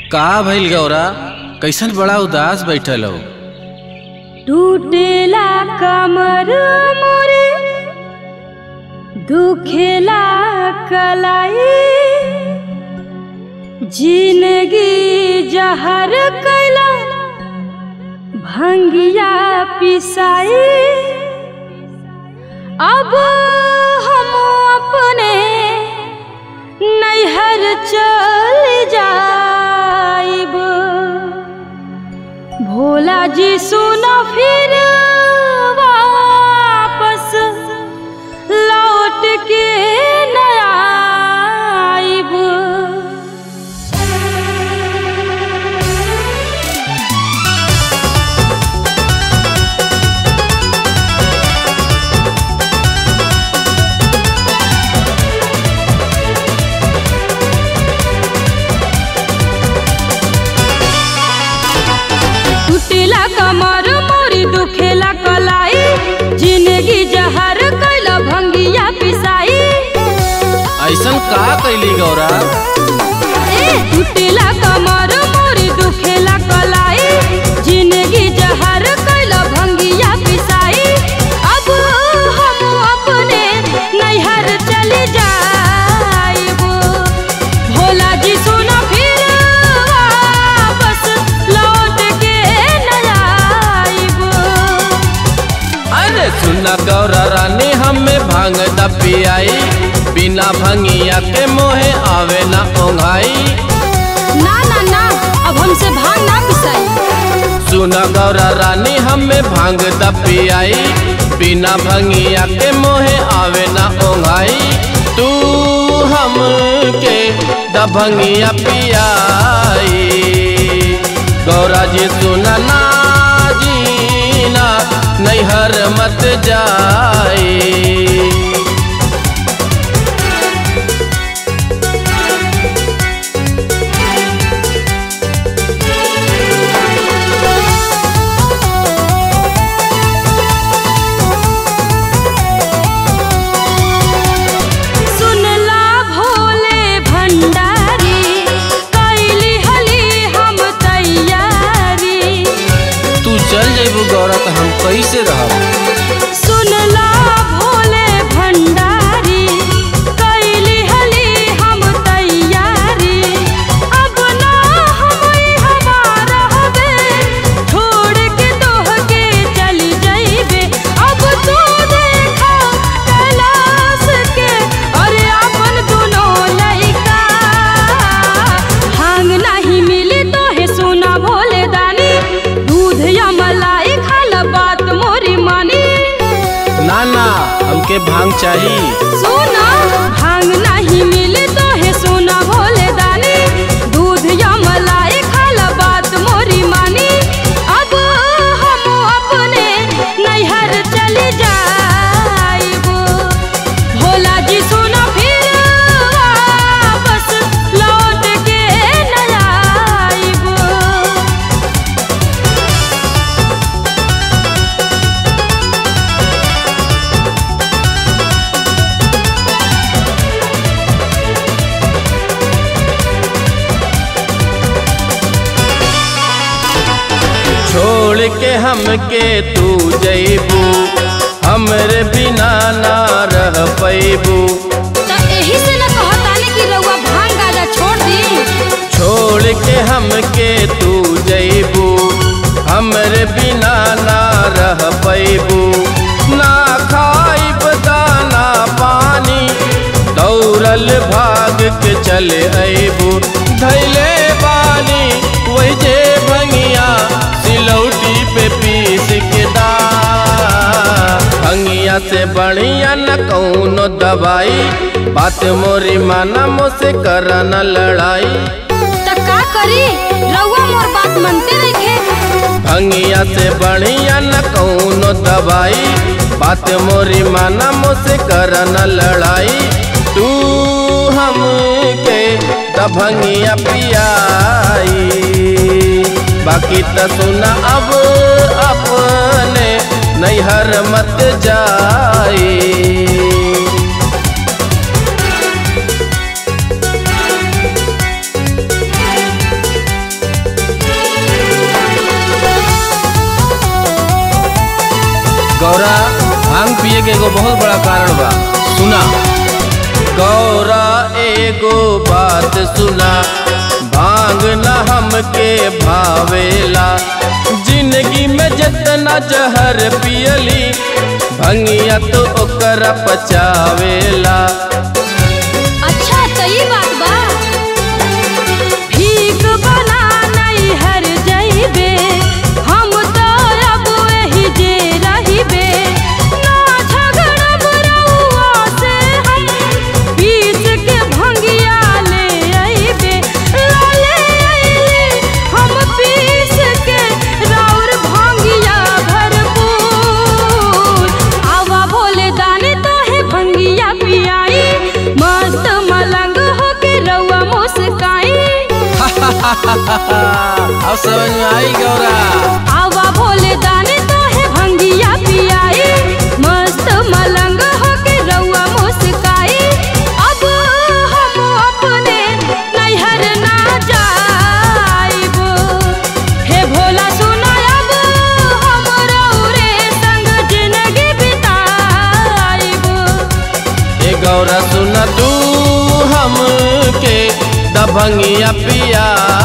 का भइल गौरा, कैसन बड़ा उदास बैठल हो? टूटेला कमर मोरे, दुखेला कलाई, जिंदगी जहर कैला भंगिया पिसाई। अब हम अपने नैहर चल जाइब, भोला जी सुनो फिर वापस लौट के न आइब। टूटेला कमर मोरी, दुखेला कलाई, जिंदगी जहर कैला भंगिया पिसाई। ऐसन का कैली गौरा? टूटेला कमर मोरी, दुखेला कलाई, जिंदगी जहर कैला भंगिया पिसाई। अब हम अपने नैहर चली जाइब, भोला जी सुनो फिर वापस लौट के न आइब। अरे सुना गौरा रानी, हमें भांग द पियाई, बिना भंगिया के मोहे आवे ना ओंघाई। ना ना ना, अब हमसे भांग ना पिसाई। सुना गौरा रानी, हमें भांग द पियाई, बिना भंगिया के मोहे आवे ना ओंघाई। तू हमके द भंगिया पियाई, गौरा जी सुना ना जीना नैहर मत जाई। सुनला भोले भंडारी, कैली हली हम तैयारी। तू चल जइबू गौरा तो हम कैसे रहब? सुनला भोले भंडारी, कैली हली हम तैयारी। अब ना हम हमारा हबे, छोड़ के तोह के चली जइबे। अब तू देखा कैलाश के, अरे अपन दोनों लइका। भांग नहीं मिली तोहे सुना भोले दानी, दूध या मलाई खाला बात मोरी मानी। ना ना, हमके भांग चाहिए। सुना भांग नहीं मिली तोहे सुना भोले दानी, दूध या मलाई खाला बात मोरी मानी। अब हम अपने नैहर चली जाइब, भोला जी सुनो फिर वापस लौट के न आइब। छोड़ के हमके तू जइबू, हमरे बिना ना रह पैबू। त एही से न कहतानी कि रउआ भांग गाजा छोड़ दी। छोड़ के हमके तू जइबू, हमरे बिना ना रह पैबू। ना खाइब दाना पानी, दौड़ल भाग के चले अइबू। धैले बानी वही जे भंगिया, सिलौटी पे पीस के दा। भंगिया से बढ़िया न कौनो दवाई, बात मोरी माना मुझसे कर न लड़ाई। त का करी, रउआ मोर बात मनते रखे। भंगिया से बढ़िया न कौनो दवाई, बात मोरी माना मुझसे कर न लड़ाई। तू हमके द भंगिया पियाई, बाकी त सुना अब अपने नैहर मत जाई। गौरा भांग पिए के एगो बहुत बड़ा कारण बा, सुना। गौरा एगो बात सुना, भांग न हमके भावेला। जिंदगी में जितना जहर पियली, भंगिया तो ओकरा पचावेला। अच्छा तो ये बात बा। ठीक बना नहीं हर जाइबे, हम तो अब वही जे रहिबे। ना झगड़ब रउआ से हम, पीस के भंगिया ले आइबे। ले आइले हम पीस के राउर भंगिया भरपूर। आवा भोले दानी तोहे भंगिया पियाई, मस्त मलंग होके रउआ मुस्काई। अब समझ में आई गौरा। आवा भोले दानी तोहे भंगिया पियाई, मस्त मलंग होके रउआ मुस्काई। अब हम अपने नैहर ना जाइब, हे भोला सुना अब हम रउरे संग जिंदगी बिताइब। ए गौरा सुना तू हमके दभंगिया पिया